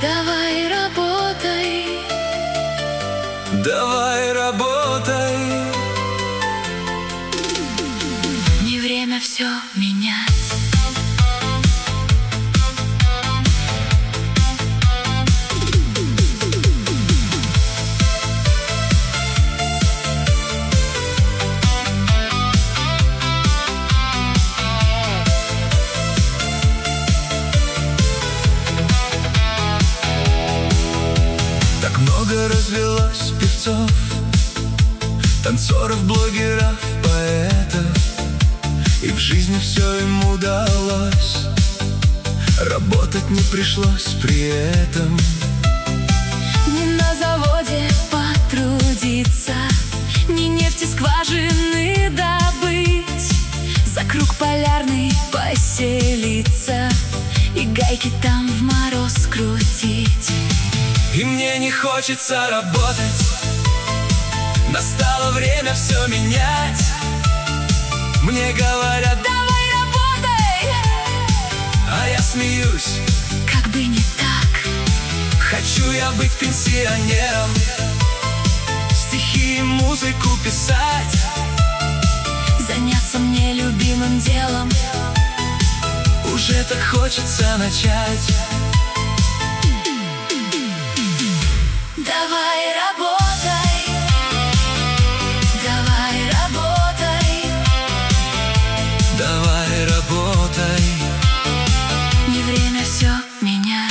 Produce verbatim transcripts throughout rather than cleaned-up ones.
Давай работай, давай работай. не время все менять. Так много развелось певцов, танцоров, блогеров, поэтов, и в жизни все им удалось. Работать не пришлось при этом. Не на заводе потрудиться, не нефти скважины добыть, за круг полярный поселиться и гайки там в мороз крутить. И мне не хочется работать, настало время все менять. Мне говорят: давай работай, а я смеюсь, как бы не так. хочу я быть пенсионером, стихи и музыку писать, заняться мне любимым делом. уже так хочется начать. Давай работай, давай работай, Давай работай, не время все менять.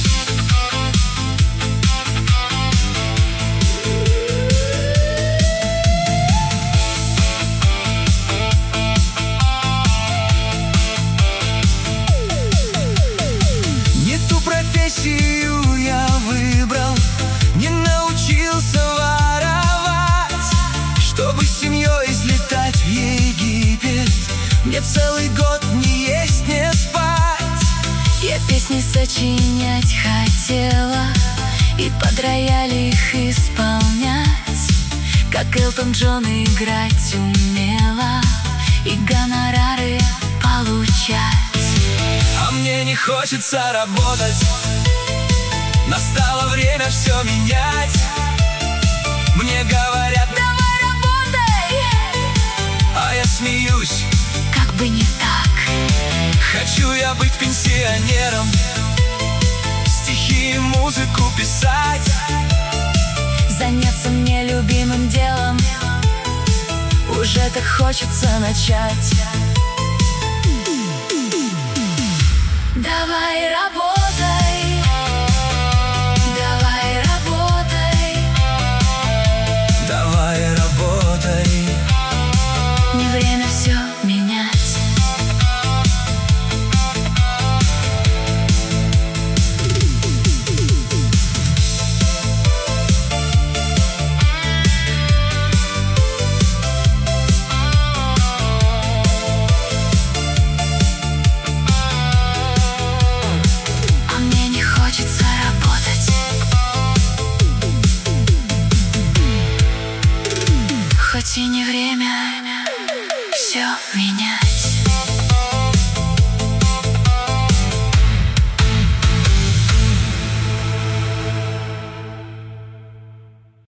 не ту профессию я выбрал, не научился воровать, чтобы с семьей слетать в Египет. Мне целый год не есть, не спать. Я песни сочинять хотела и под рояль их исполнять, как Элтон Джон играть умела и гонорары получать. А мне не хочется работать, настало время все менять. Мне говорят: Давай работай, а я смеюсь, как бы не так. хочу я быть пенсионером, стихи и музыку писать, Заняться мне любимым делом, уже так хочется начать. Давай работай, давай работай, давай работай, не время все менять. А мне не хочется работать, хоть и не время.